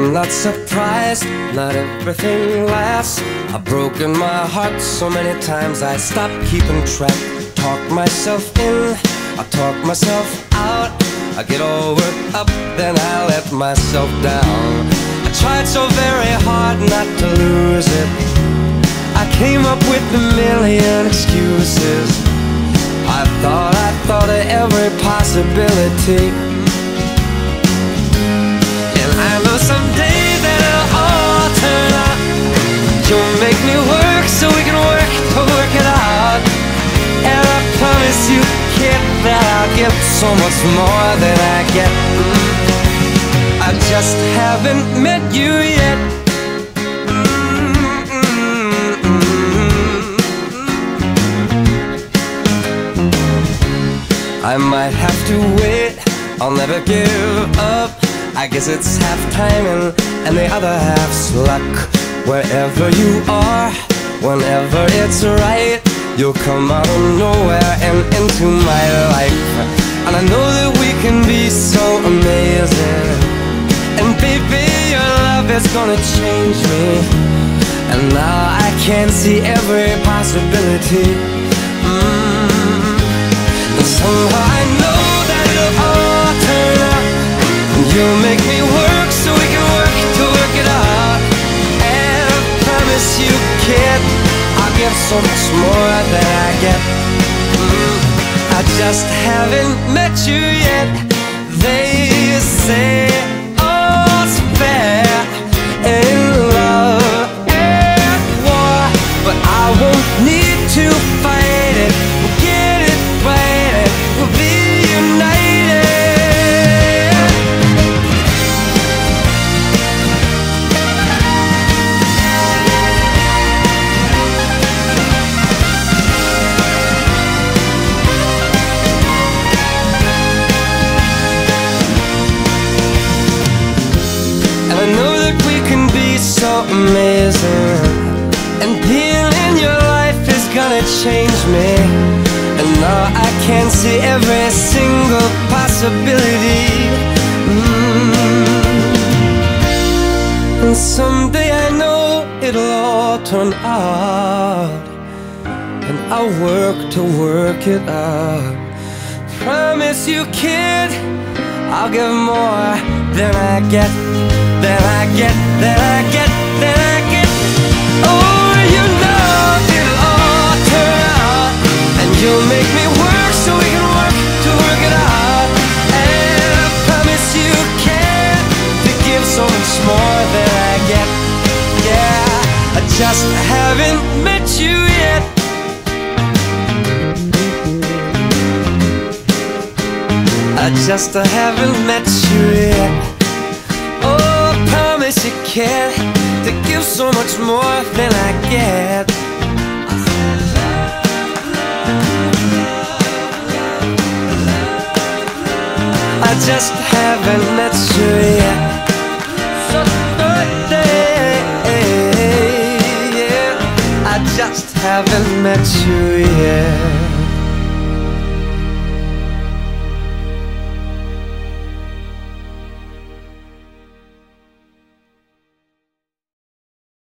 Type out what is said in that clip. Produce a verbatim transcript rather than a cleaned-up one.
I'm not surprised, not everything lasts. I've broken my heart so many times I stopped keeping track. Talk myself in, I talk myself out. I get all worked up, then I let myself down. I tried so very hard not to lose it. I came up with a million excuses. I thought, I thought of every possibility. And I know someday that it'll all turn out. You'll make me work so we can work to work it out. And I promise you, kid, that I'll give so much more than I get. I just haven't met you yet. I might have to wait, I'll never give up. I guess it's half timing and the other half's luck. Wherever you are, whenever it's right, you'll come out of nowhere and into my life. And I know that we can be so amazing. And baby, your love is gonna change me. And now I can see every possibility. mm. And somehow I know that it'll all turn out. And you'll make me work so we can work to work it out. And I promise you, kid, I'll give so much more than I get. mm. I just haven't met you yet. They say all's fair in love and war, but I won't need to fight it. We'll get it right and we'll be united. I know that we can be so amazing. And being in your life is gonna change me. And now I can see every single possibility. mm. And someday I know it'll all turn out. And I'll work to work it out. Promise you, kid, I'll give more than I get. Then I get, then I get, then I get. Oh, you know it'll all turn out. And you'll make me work so we can work to work it out. And I promise you can to give so much more than I get. Yeah, I just haven't met you yet. I just haven't met you yet. Oh, I promise you can to give so much more than I get. I just haven't met you yet. So birthday, yeah. I just haven't met you yet.